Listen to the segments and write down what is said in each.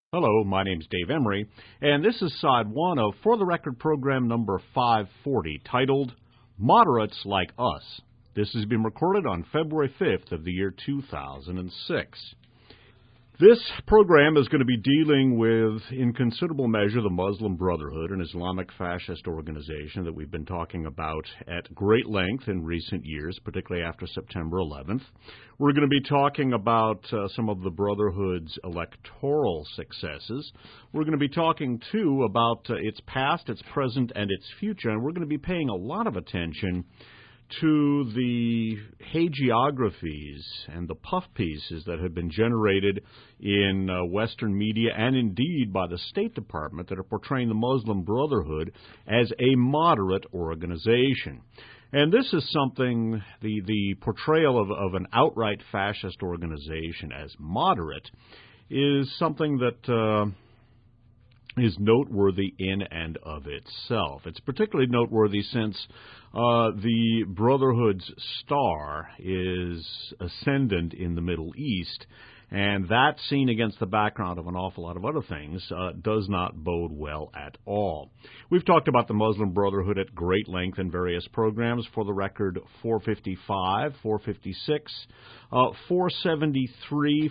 Hello, my name's Dave Emery, and this is side one of For the Record program number 540, titled Moderates Like Us. This has been recorded on February 5th of the year 2006. This program is going to be dealing with, in considerable measure, the Muslim Brotherhood, an Islamic fascist organization that we've been talking about at great length in recent years, particularly after September 11th. We're going to be talking about some of the Brotherhood's electoral successes. We're going to be talking, too, about its past, its present, and its future, and we're going to be paying a lot of attention to the hagiographies and the puff pieces that have been generated in Western media and indeed by the State Department that are portraying the Muslim Brotherhood as a moderate organization. And this is something, the portrayal of an outright fascist organization as moderate is something that is noteworthy in and of itself. It's particularly noteworthy since the Brotherhood's star is ascendant in the Middle East, and that, seen against the background of an awful lot of other things, does not bode well at all. We've talked about the Muslim Brotherhood at great length in various programs. For the record, 455, 456, 473,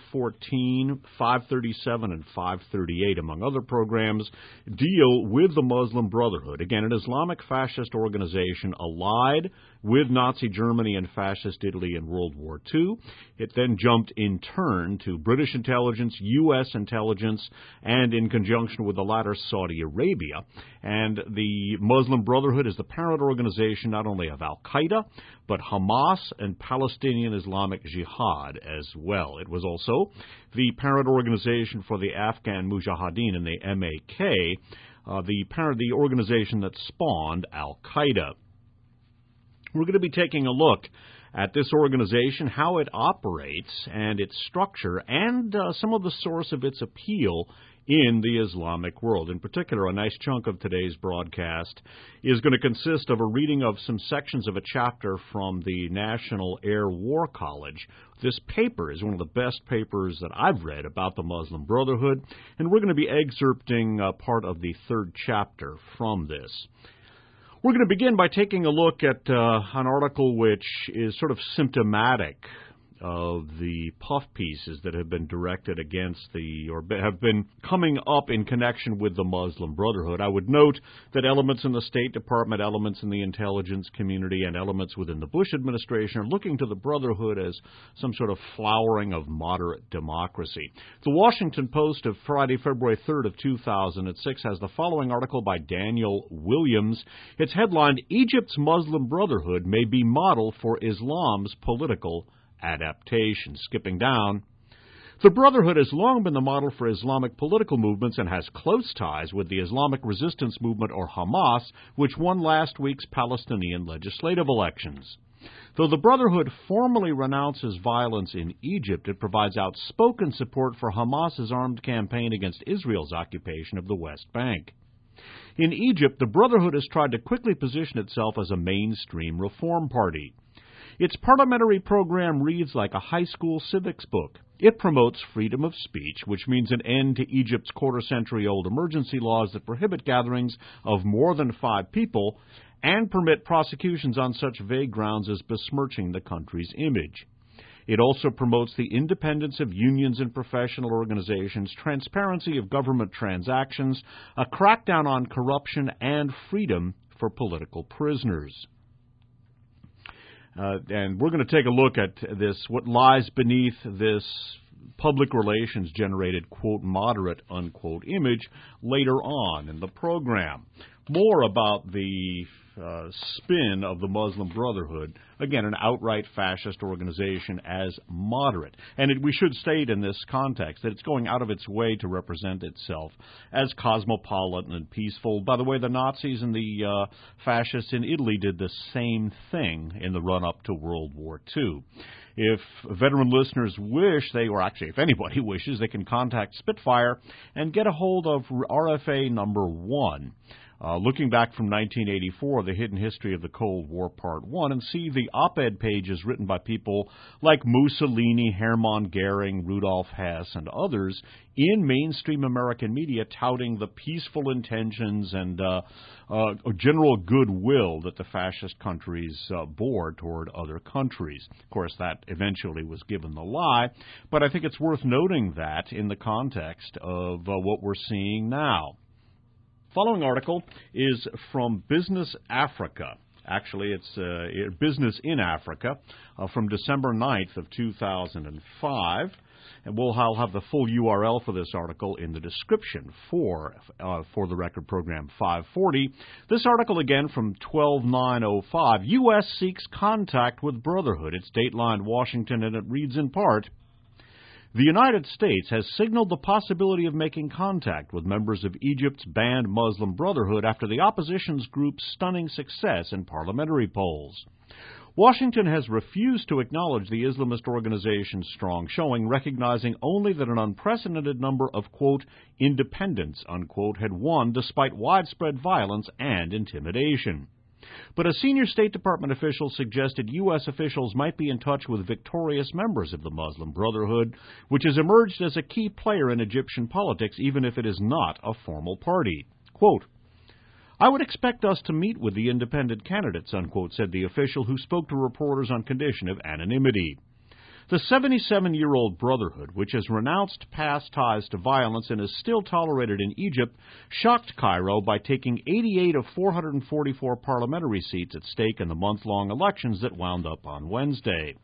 514, 537, and 538, among other programs, deal with the Muslim Brotherhood. Again, an Islamic fascist organization allied with Nazi Germany and fascist Italy in World War II. It then jumped in turn to British intelligence, U.S. intelligence, and in conjunction with the latter, Saudi Arabia. And the Muslim Brotherhood is the parent organization not only of Al-Qaeda, but Hamas and Palestinian Islamic Jihad as well. It was also the parent organization for the Afghan Mujahideen and the MAK, the organization that spawned Al-Qaeda. We're going to be taking a look at this organization, how it operates, and its structure, and some of the source of its appeal in the Islamic world. In particular, a nice chunk of today's broadcast is going to consist of a reading of some sections of a chapter from the National Air War College. This paper is one of the best papers that I've read about the Muslim Brotherhood, and we're going to be excerpting part of the third chapter from this. We're going to begin by taking a look at an article which is sort of symptomatic of the puff pieces that have been directed against or have been coming up in connection with the Muslim Brotherhood. I would note that elements in the State Department, elements in the intelligence community, and elements within the Bush administration are looking to the Brotherhood as some sort of flowering of moderate democracy. The Washington Post of Friday, February 3rd of 2006 has the following article by Daniel Williams. It's headlined, Egypt's Muslim Brotherhood may be model for Islam's political adaptation. Skipping down, the Brotherhood has long been the model for Islamic political movements and has close ties with the Islamic Resistance Movement, or Hamas, which won last week's Palestinian legislative elections. Though the Brotherhood formally renounces violence in Egypt, it provides outspoken support for Hamas's armed campaign against Israel's occupation of the West Bank. In Egypt, the Brotherhood has tried to quickly position itself as a mainstream reform party. Its parliamentary program reads like a high school civics book. It promotes freedom of speech, which means an end to Egypt's quarter-century-old emergency laws that prohibit gatherings of more than 5 people and permit prosecutions on such vague grounds as besmirching the country's image. It also promotes the independence of unions and professional organizations, transparency of government transactions, a crackdown on corruption, and freedom for political prisoners. And we're going to take a look at this, what lies beneath this public relations generated, quote, moderate, unquote, image later on in the program. More about the spin of the Muslim Brotherhood, again, an outright fascist organization, as moderate. And we should state in this context that it's going out of its way to represent itself as cosmopolitan and peaceful. By the way, the Nazis and the fascists in Italy did the same thing in the run-up to World War II. If veteran listeners wish, if anybody wishes, they can contact Spitfire and get a hold of RFA number 1. looking back from 1984, The Hidden History of the Cold War, Part 1, and see the op-ed pages written by people like Mussolini, Hermann Goering, Rudolf Hess, and others in mainstream American media touting the peaceful intentions and general goodwill that the fascist countries bore toward other countries. Of course, that eventually was given the lie, but I think it's worth noting that in the context of what we're seeing now. Following article is from Business Africa. Actually, it's Business in Africa from December 9th of 2005. And I'll have the full URL for this article in the description for the record program 540. This article again from 12/9/05. U.S. seeks contact with Brotherhood. It's datelined Washington, and it reads in part, "The United States has signaled the possibility of making contact with members of Egypt's banned Muslim Brotherhood after the opposition's group's stunning success in parliamentary polls. Washington has refused to acknowledge the Islamist organization's strong showing, recognizing only that an unprecedented number of, quote, independents, unquote, had won despite widespread violence and intimidation. But a senior State Department official suggested U.S. officials might be in touch with victorious members of the Muslim Brotherhood, which has emerged as a key player in Egyptian politics, even if it is not a formal party. Quote, I would expect us to meet with the independent candidates, unquote, said the official who spoke to reporters on condition of anonymity. The 77-year-old Brotherhood, which has renounced past ties to violence and is still tolerated in Egypt, shocked Cairo by taking 88 of 444 parliamentary seats at stake in the month-long elections that wound up on Wednesday.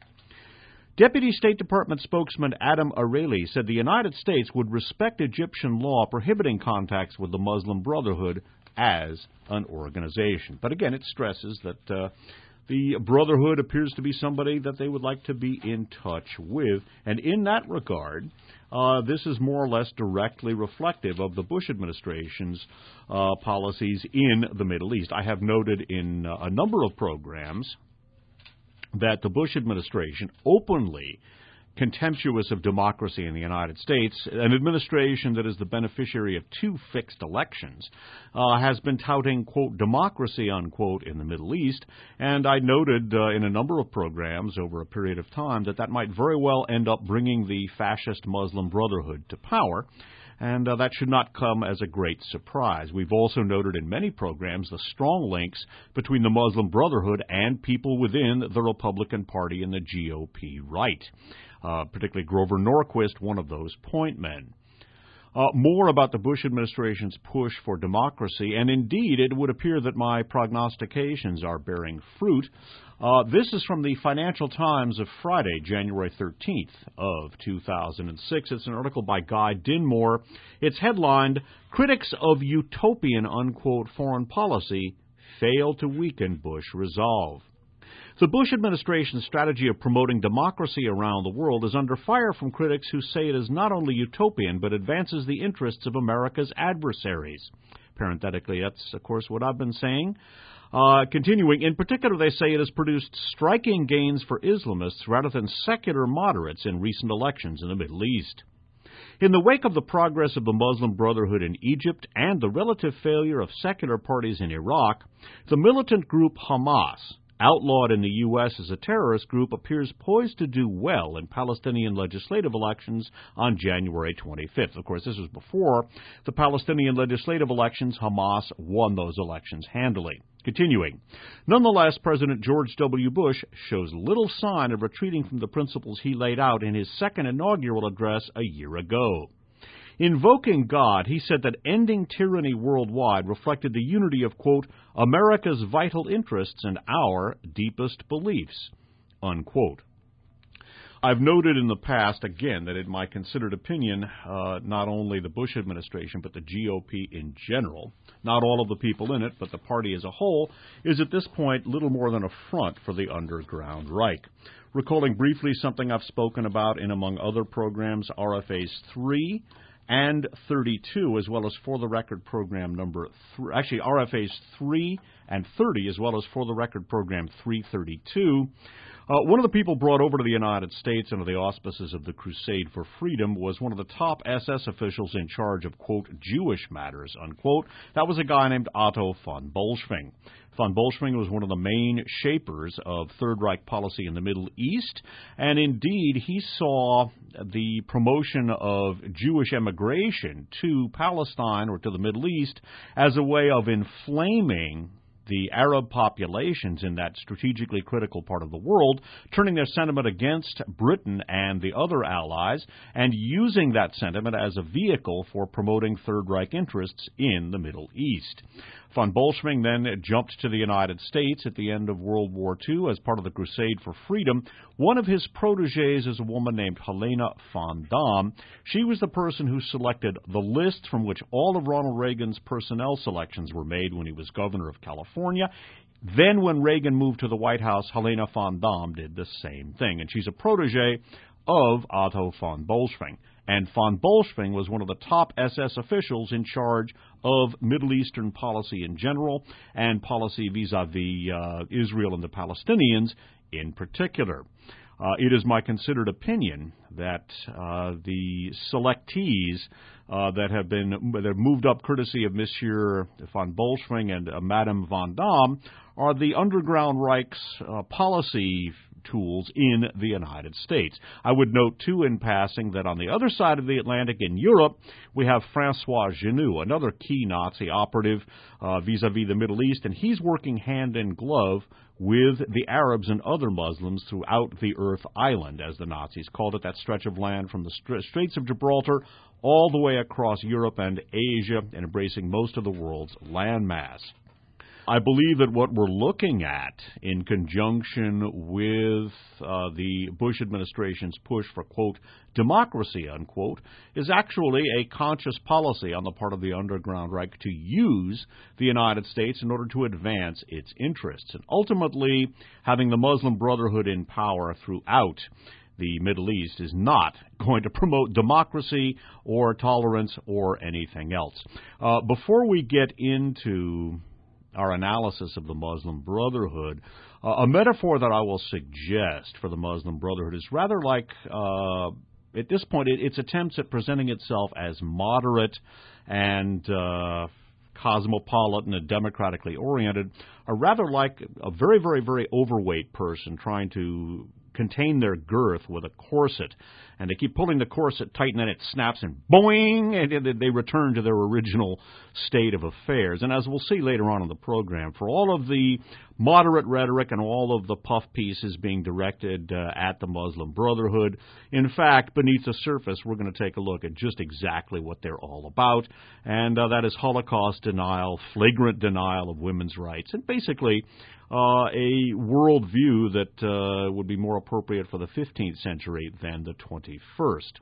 Deputy State Department spokesman Adam Areli said the United States would respect Egyptian law prohibiting contacts with the Muslim Brotherhood as an organization. But again, it stresses that the Brotherhood appears to be somebody that they would like to be in touch with. And in that regard, this is more or less directly reflective of the Bush administration's policies in the Middle East. I have noted in a number of programs that the Bush administration, openly contemptuous of democracy in the United States, an administration that is the beneficiary of 2 fixed elections, has been touting, quote, democracy, unquote, in the Middle East. And I noted in a number of programs over a period of time that might very well end up bringing the fascist Muslim Brotherhood to power. And that should not come as a great surprise. We've also noted in many programs the strong links between the Muslim Brotherhood and people within the Republican Party and the GOP right. Particularly Grover Norquist, one of those point men. More about the Bush administration's push for democracy, and indeed it would appear that my prognostications are bearing fruit. This is from the Financial Times of Friday, January 13th of 2006. It's an article by Guy Dinmore. It's headlined, Critics of Utopian, unquote, Foreign Policy Fail to Weaken Bush Resolve. The Bush administration's strategy of promoting democracy around the world is under fire from critics who say it is not only utopian, but advances the interests of America's adversaries. Parenthetically, that's, of course, what I've been saying. Continuing, in particular, they say it has produced striking gains for Islamists rather than secular moderates in recent elections in the Middle East. In the wake of the progress of the Muslim Brotherhood in Egypt and the relative failure of secular parties in Iraq, the militant group Hamas, outlawed in the U.S. as a terrorist group, appears poised to do well in Palestinian legislative elections on January 25th. Of course, this was before the Palestinian legislative elections. Hamas won those elections handily. Continuing, nonetheless, President George W. Bush shows little sign of retreating from the principles he laid out in his second inaugural address a year ago. Invoking God, he said that ending tyranny worldwide reflected the unity of, quote, America's vital interests and our deepest beliefs, unquote. I've noted in the past, again, that in my considered opinion, not only the Bush administration, but the GOP in general, not all of the people in it, but the party as a whole, is at this point little more than a front for the underground Reich. Recalling briefly something I've spoken about in, among other programs, RFAs 3 and 32, as well as For the Record program number 3, actually RFAs 3 and 30, as well as For the Record program 332. One of the people brought over to the United States under the auspices of the Crusade for Freedom was one of the top SS officials in charge of, quote, Jewish matters, unquote. That was a guy named Otto von Bolschwing. Von Bolschwing was one of the main shapers of Third Reich policy in the Middle East, and indeed he saw the promotion of Jewish emigration to Palestine or to the Middle East as a way of inflaming the Arab populations in that strategically critical part of the world, turning their sentiment against Britain and the other allies, and using that sentiment as a vehicle for promoting Third Reich interests in the Middle East. Von Bolschwing then jumped to the United States at the end of World War II as part of the Crusade for Freedom. One of his protégés is a woman named Helena von Dahm. She was the person who selected the list from which all of Ronald Reagan's personnel selections were made when he was governor of California. Then when Reagan moved to the White House, Helena von Dahm did the same thing, and she's a protégé of Otto von Bolschwing. And von Bolschwing was one of the top SS officials in charge of Middle Eastern policy in general and policy vis-a-vis Israel and the Palestinians in particular. It is my considered opinion that the selectees that have moved up courtesy of Monsieur von Bolschwing and Madame von Dahm are the Underground Reich's policy tools in the United States. I would note, too, in passing, that on the other side of the Atlantic in Europe, we have François Genoux, another key Nazi operative vis-a-vis the Middle East, and he's working hand in glove with the Arabs and other Muslims throughout the Earth Island, as the Nazis called it, that stretch of land from the Straits of Gibraltar all the way across Europe and Asia and embracing most of the world's landmass. I believe that what we're looking at in conjunction with the Bush administration's push for, quote, democracy, unquote, is actually a conscious policy on the part of the Underground Reich to use the United States in order to advance its interests. And ultimately, having the Muslim Brotherhood in power throughout the Middle East is not going to promote democracy or tolerance or anything else. Before we get into our analysis of the Muslim Brotherhood, a metaphor that I will suggest for the Muslim Brotherhood is rather like, at this point, its attempts at presenting itself as moderate and cosmopolitan and democratically oriented are rather like a very, very, very overweight person trying to contain their girth with a corset. And they keep pulling the corset tight, and then it snaps, and boing, and they return to their original state of affairs. And as we'll see later on in the program, for all of the moderate rhetoric and all of the puff pieces being directed at the Muslim Brotherhood, in fact, beneath the surface, we're going to take a look at just exactly what they're all about, and that is Holocaust denial, flagrant denial of women's rights, and basically a worldview that would be more appropriate for the 15th century than the 21st.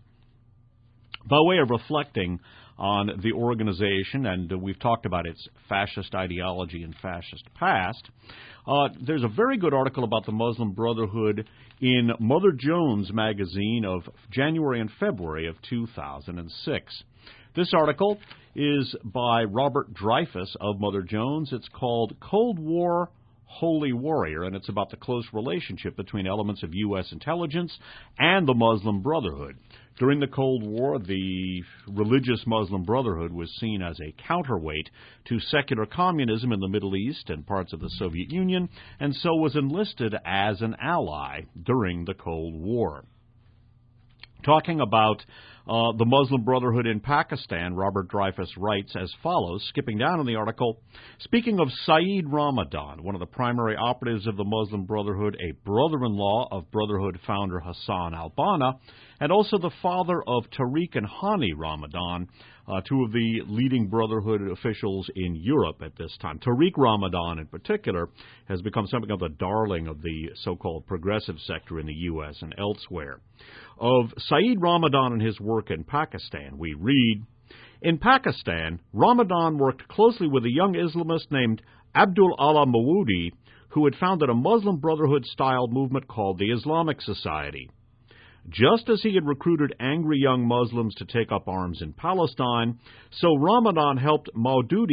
By way of reflecting on the organization, and we've talked about its fascist ideology and fascist past, there's a very good article about the Muslim Brotherhood in Mother Jones magazine of January and February of 2006. This article is by Robert Dreyfuss of Mother Jones. It's called Cold War Holy Warrior, and it's about the close relationship between elements of U.S. intelligence and the Muslim Brotherhood. During the Cold War, the religious Muslim Brotherhood was seen as a counterweight to secular communism in the Middle East and parts of the Soviet Union, and so was enlisted as an ally during the Cold War. Talking about the Muslim Brotherhood in Pakistan, Robert Dreyfuss writes as follows, skipping down in the article, speaking of Saeed Ramadan, one of the primary operatives of the Muslim Brotherhood, a brother-in-law of Brotherhood founder Hassan al-Banna, and also the father of Tariq and Hani Ramadan, two of the leading Brotherhood officials in Europe at this time. Tariq Ramadan, in particular, has become something of a darling of the so-called progressive sector in the U.S. and elsewhere. Of Saeed Ramadan and his work in Pakistan, we read, in Pakistan, Ramadan worked closely with a young Islamist named Abdul Allah Mawoodi, who had founded a Muslim Brotherhood-style movement called the Islamic Society. Just as he had recruited angry young Muslims to take up arms in Palestine, so Ramadan helped Maududi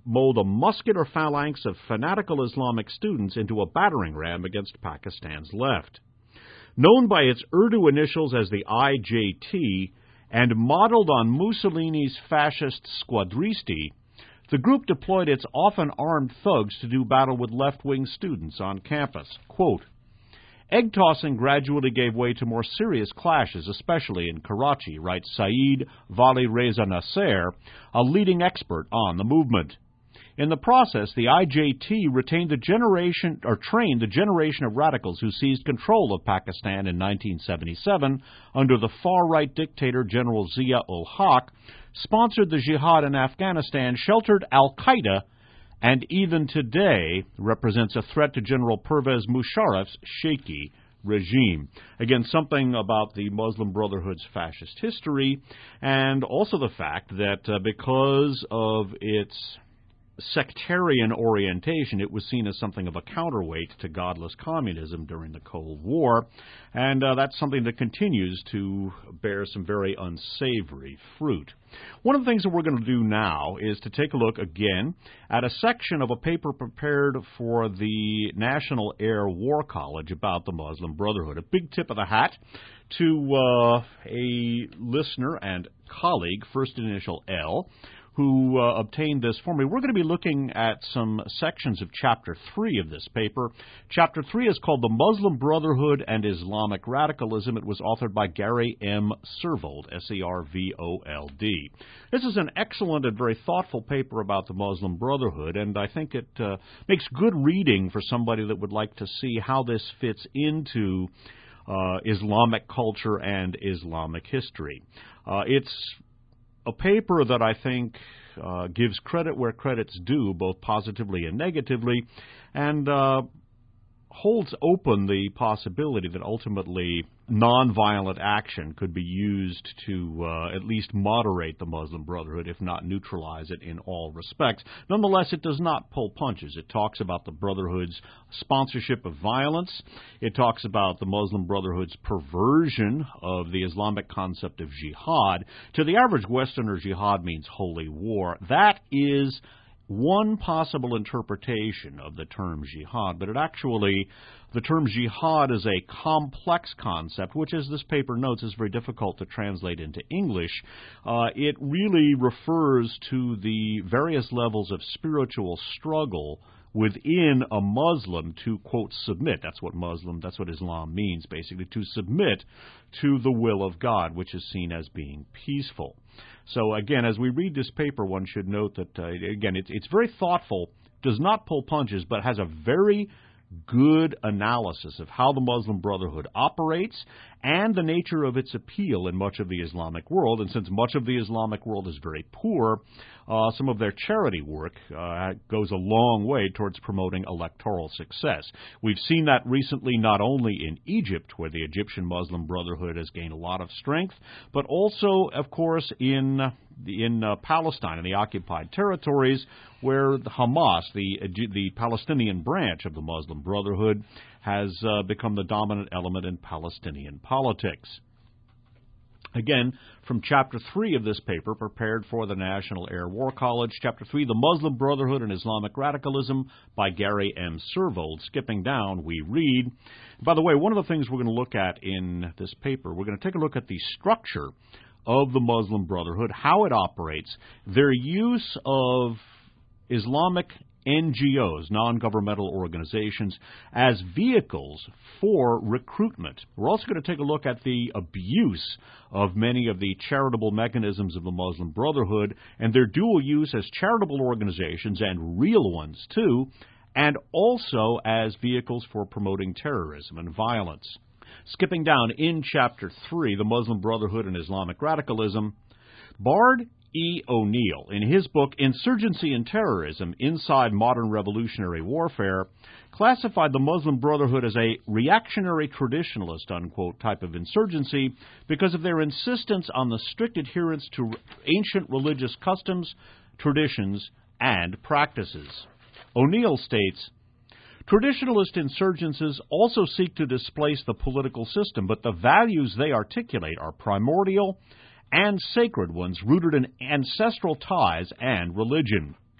mold a muscular phalanx of fanatical Islamic students into a battering ram against Pakistan's left. Known by its Urdu initials as the IJT and modeled on Mussolini's fascist squadristi, the group deployed its often armed thugs to do battle with left-wing students on campus. Quote, egg tossing gradually gave way to more serious clashes, especially in Karachi, writes Saeed Vali Reza Nasser, a leading expert on the movement. In the process, the IJT trained the generation of radicals who seized control of Pakistan in 1977 under the far-right dictator General Zia-ul-Haq, sponsored the jihad in Afghanistan, sheltered al-Qaeda, and even today represents a threat to General Pervez Musharraf's shaky regime. Again, something about the Muslim Brotherhood's fascist history, and also the fact that because of its sectarian orientation, it was seen as something of a counterweight to godless communism during the Cold War, and that's something that continues to bear some very unsavory fruit. One of the things that we're going to do now is to take a look again at a section of a paper prepared for the National Air War College about the Muslim Brotherhood. A big tip of the hat to a listener and colleague, first initial L, who obtained this for me. We're going to be looking at some sections of Chapter 3 of this paper. Chapter 3 is called The Muslim Brotherhood and Islamic Radicalism. It was authored by Gary M. Servold, S-E-R-V-O-L-D. This is an excellent and very thoughtful paper about the Muslim Brotherhood, and I think it makes good reading for somebody that would like to see how this fits into Islamic culture and Islamic history. It's a paper that I think gives credit where credit's due, both positively and negatively, and holds open the possibility that ultimately nonviolent action could be used to at least moderate the Muslim Brotherhood, if not neutralize it in all respects. Nonetheless, it does not pull punches. It talks about the Brotherhood's sponsorship of violence. It talks about the Muslim Brotherhood's perversion of the Islamic concept of jihad. To the average Westerner, jihad means holy war. That is one possible interpretation of the term jihad, but the term jihad is a complex concept, which, as this paper notes, is very difficult to translate into English. It really refers to the various levels of spiritual struggle within a Muslim to, quote, submit. That's what Islam means, basically, to submit to the will of God, which is seen as being peaceful. So, again, as we read this paper, one should note that, again, it's very thoughtful, does not pull punches, but has a very good analysis of how the Muslim Brotherhood operates and the nature of its appeal in much of the Islamic world. And since much of the Islamic world is very poor, some of their charity work goes a long way towards promoting electoral success. We've seen that recently not only in Egypt, where the Egyptian Muslim Brotherhood has gained a lot of strength, but also, of course, in Palestine, in the occupied territories, where the Hamas, the Palestinian branch of the Muslim Brotherhood, has become the dominant element in Palestinian politics. Again, from Chapter 3 of this paper, prepared for the National Air War College, Chapter 3, The Muslim Brotherhood and Islamic Radicalism, by Gary M. Servold. Skipping down, we read, by the way, one of the things we're going to look at in this paper, we're going to take a look at the structure of the Muslim Brotherhood, how it operates, their use of Islamic NGOs, non-governmental organizations, as vehicles for recruitment. We're also going to take a look at the abuse of many of the charitable mechanisms of the Muslim Brotherhood and their dual use as charitable organizations and real ones too, and also as vehicles for promoting terrorism and violence. Skipping down in Chapter 3, The Muslim Brotherhood and Islamic Radicalism, Bard E. O'Neill, in his book Insurgency and Terrorism, Inside Modern Revolutionary Warfare, classified the Muslim Brotherhood as a reactionary traditionalist, unquote, type of insurgency because of their insistence on the strict adherence to ancient religious customs, traditions, and practices. O'Neill states, traditionalist insurgencies also seek to displace the political system, but the values they articulate are primordial and sacred ones rooted in ancestral ties and religion.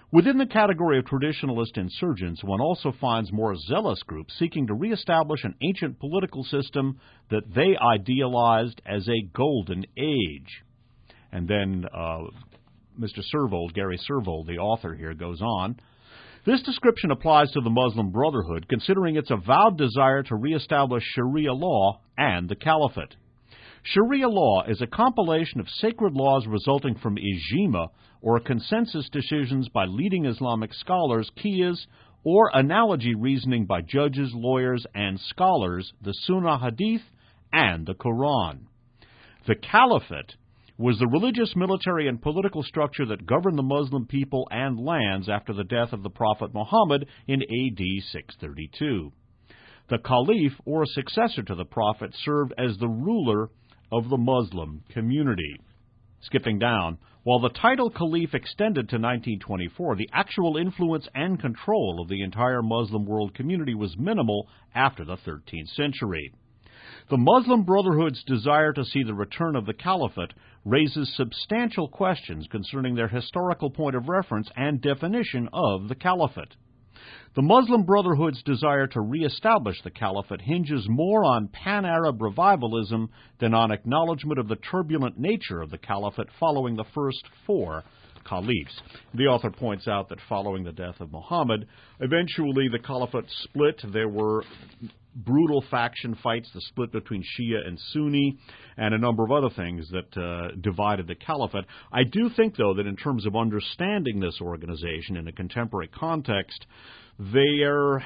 Within the category of traditionalist insurgents, one also finds more zealous groups seeking to reestablish an ancient political system that they idealized as a golden age. And then Mr. Servold, Gary Servold, the author here, goes on. This description applies to the Muslim Brotherhood, considering its avowed desire to reestablish Sharia law and the Caliphate. Sharia law is a compilation of sacred laws resulting from ijma, or consensus decisions by leading Islamic scholars, qiyas, or analogy reasoning by judges, lawyers, and scholars, the Sunnah Hadith, and the Quran. The Caliphate was the religious, military, and political structure that governed the Muslim people and lands after the death of the Prophet Muhammad in AD 632. The Caliph, or successor to the Prophet, served as the ruler of the Muslim community. Skipping down, while the title Caliph extended to 1924, the actual influence and control of the entire Muslim world community was minimal after the 13th century. The Muslim Brotherhood's desire to see the return of the Caliphate raises substantial questions concerning their historical point of reference and definition of the Caliphate. The Muslim Brotherhood's desire to reestablish the Caliphate hinges more on pan-Arab revivalism than on acknowledgement of the turbulent nature of the Caliphate following the first four caliphs. The author points out that following the death of Muhammad, eventually the Caliphate split. There were brutal faction fights, the split between Shia and Sunni, and a number of other things that divided the Caliphate. I do think, though, that in terms of understanding this organization in a contemporary context, their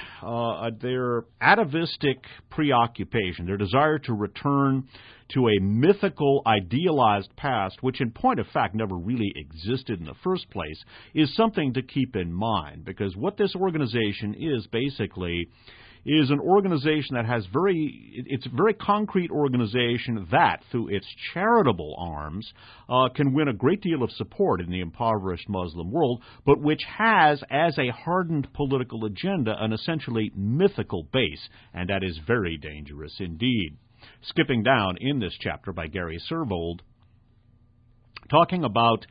atavistic preoccupation, their desire to return to a mythical, idealized past, which in point of fact never really existed in the first place, is something to keep in mind, because what this organization is basically is an organization that has it's a very concrete organization that, through its charitable arms, can win a great deal of support in the impoverished Muslim world, but which has, as a hardened political agenda, an essentially mythical base, and that is very dangerous indeed. Skipping down in this chapter by Gary Servold, talking about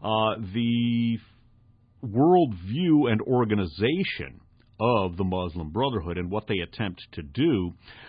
the worldview and organization of the Muslim Brotherhood and what they attempt to do.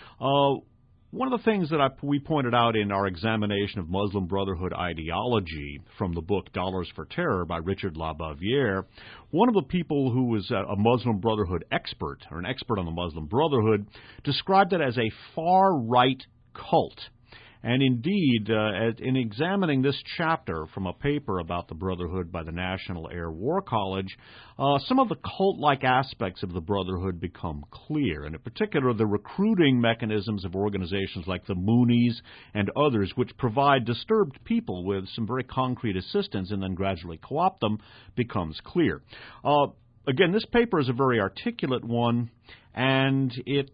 One of the things that we pointed out in our examination of Muslim Brotherhood ideology from the book Dollars for Terror by Richard Labaviere, one of the people who was a Muslim Brotherhood expert, or an expert on the Muslim Brotherhood, described it as a far-right cult. And indeed, in examining this chapter from a paper about the Brotherhood by the National Air War College, some of the cult-like aspects of the Brotherhood become clear, and in particular the recruiting mechanisms of organizations like the Moonies and others, which provide disturbed people with some very concrete assistance and then gradually co-opt them, becomes clear. Again, this paper is a very articulate one, and it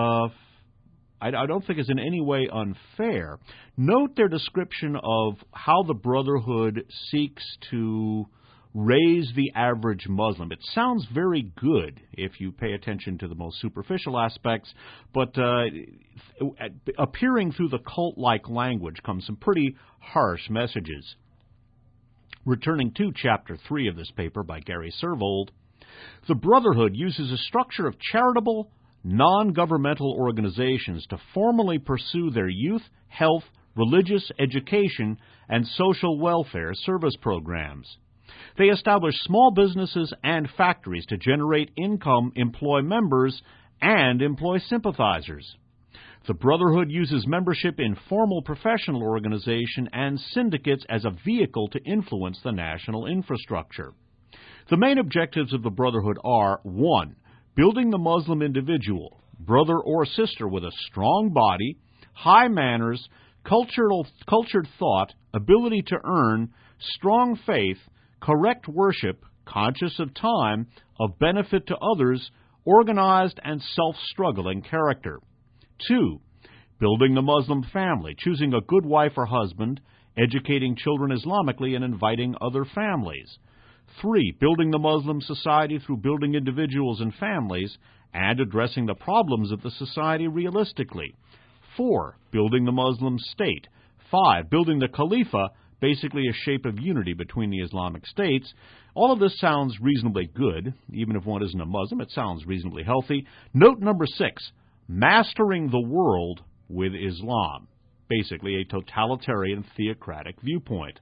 I don't think is in any way unfair. Note their description of how the Brotherhood seeks to raise the average Muslim. It sounds very good if you pay attention to the most superficial aspects, but appearing through the cult-like language comes some pretty harsh messages. Returning to Chapter 3 of this paper by Gary Servold, the Brotherhood uses a structure of charitable, non-governmental organizations to formally pursue their youth, health, religious, education, and social welfare service programs. They establish small businesses and factories to generate income, employ members, and employ sympathizers. The Brotherhood uses membership in formal professional organization and syndicates as a vehicle to influence the national infrastructure. The main objectives of the Brotherhood are: 1. Building the Muslim individual, brother or sister with a strong body, high manners, cultured thought, ability to earn, strong faith, correct worship, conscious of time, of benefit to others, organized and self-struggling character. 2. Building the Muslim family, choosing a good wife or husband, educating children Islamically, and inviting other families. 3. Building the Muslim society through building individuals and families and addressing the problems of the society realistically. 4. Building the Muslim state. 5. Building the Khalifa basically a shape of unity between the Islamic states. All of this sounds reasonably good. Even if one isn't a Muslim, it sounds reasonably healthy. Note number 6, mastering the world with Islam. Basically a totalitarian theocratic viewpoint.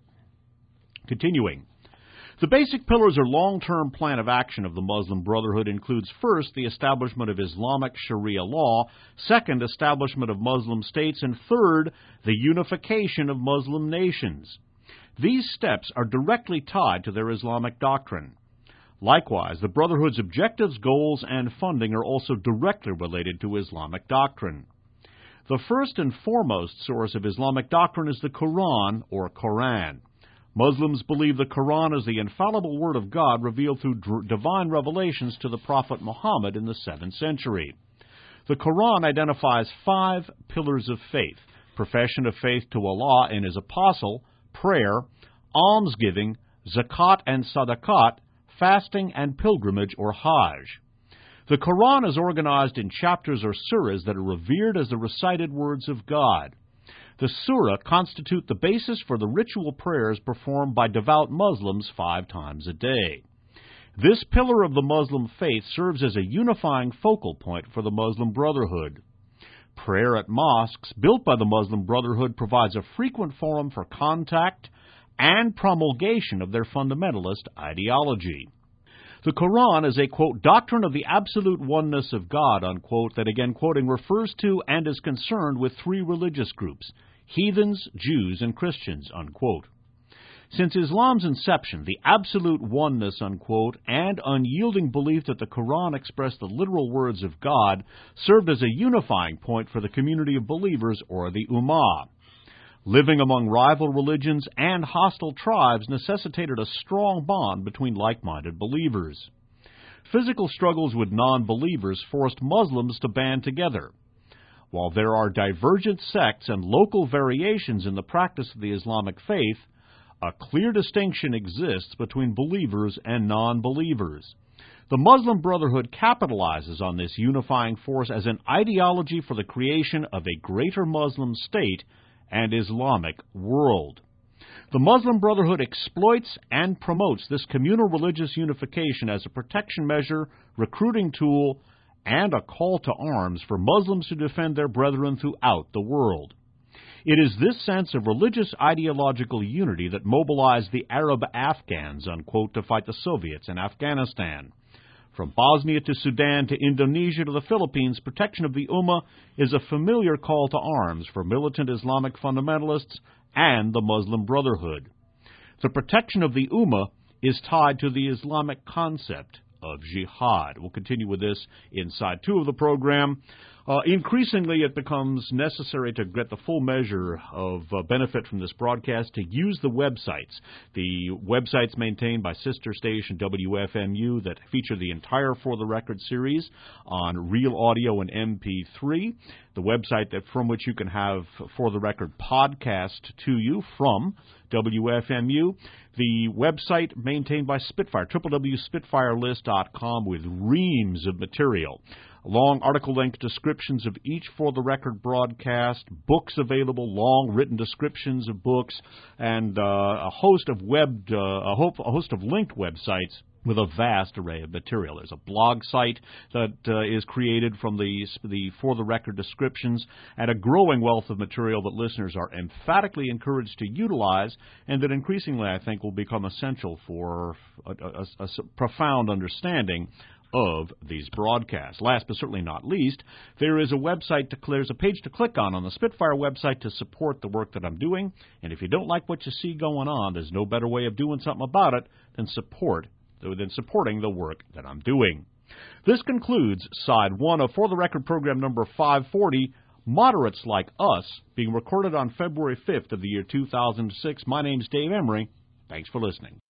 Continuing. The basic pillars or long-term plan of action of the Muslim Brotherhood includes, first, the establishment of Islamic Sharia law, second, establishment of Muslim states, and third, the unification of Muslim nations. These steps are directly tied to their Islamic doctrine. Likewise, the Brotherhood's objectives, goals, and funding are also directly related to Islamic doctrine. The first and foremost source of Islamic doctrine is the Quran, or Quran. Muslims believe the Quran is the infallible word of God revealed through divine revelations to the Prophet Muhammad in the 7th century. The Quran identifies 5 pillars of faith: profession of faith to Allah and His Apostle, prayer, almsgiving, zakat and sadaqat, fasting, and pilgrimage or hajj. The Quran is organized in chapters or surahs that are revered as the recited words of God. The surah constitute the basis for the ritual prayers performed by devout Muslims 5 times a day. This pillar of the Muslim faith serves as a unifying focal point for the Muslim Brotherhood. Prayer at mosques built by the Muslim Brotherhood provides a frequent forum for contact and promulgation of their fundamentalist ideology. The Quran is a, quote, doctrine of the absolute oneness of God, unquote, that, again quoting, refers to and is concerned with 3 religious groups: heathens, Jews, and Christians, unquote. Since Islam's inception, the absolute oneness, unquote, and unyielding belief that the Quran expressed the literal words of God served as a unifying point for the community of believers, or the Ummah. Living among rival religions and hostile tribes necessitated a strong bond between like-minded believers. Physical struggles with non-believers forced Muslims to band together. While there are divergent sects and local variations in the practice of the Islamic faith, a clear distinction exists between believers and non-believers. The Muslim Brotherhood capitalizes on this unifying force as an ideology for the creation of a greater Muslim state and Islamic world. The Muslim Brotherhood exploits and promotes this communal religious unification as a protection measure, recruiting tool, and a call to arms for Muslims to defend their brethren throughout the world. It is this sense of religious ideological unity that mobilized the Arab Afghans, unquote, to fight the Soviets in Afghanistan. From Bosnia to Sudan to Indonesia to the Philippines, protection of the Ummah is a familiar call to arms for militant Islamic fundamentalists and the Muslim Brotherhood. The protection of the Ummah is tied to the Islamic concept of jihad. We'll continue with this in Side 2 of the program. Increasingly, it becomes necessary to get the full measure of benefit from this broadcast to use the websites. The websites maintained by sister station WFMU that feature the entire For the Record series on real audio and MP3. The website from which you can have For the Record podcast to you from WFMU. The website maintained by Spitfire, www.spitfirelist.com, with reams of material. Long article-length descriptions of each For the Record broadcast, books available, long written descriptions of books, and a host of linked websites with a vast array of material. There's a blog site that is created from the For the Record descriptions, and a growing wealth of material that listeners are emphatically encouraged to utilize, and that increasingly, I think, will become essential for a profound understanding of these broadcasts. Last but certainly not least, there is a website, there's a page to click on the Spitfire website to support the work that I'm doing, and if you don't like what you see going on, there's no better way of doing something about it than supporting the work that I'm doing. This concludes Side 1 of For the Record program number 540, Moderates Like Us, being recorded on February 5th of the year 2006. My name's Dave Emery. Thanks for listening.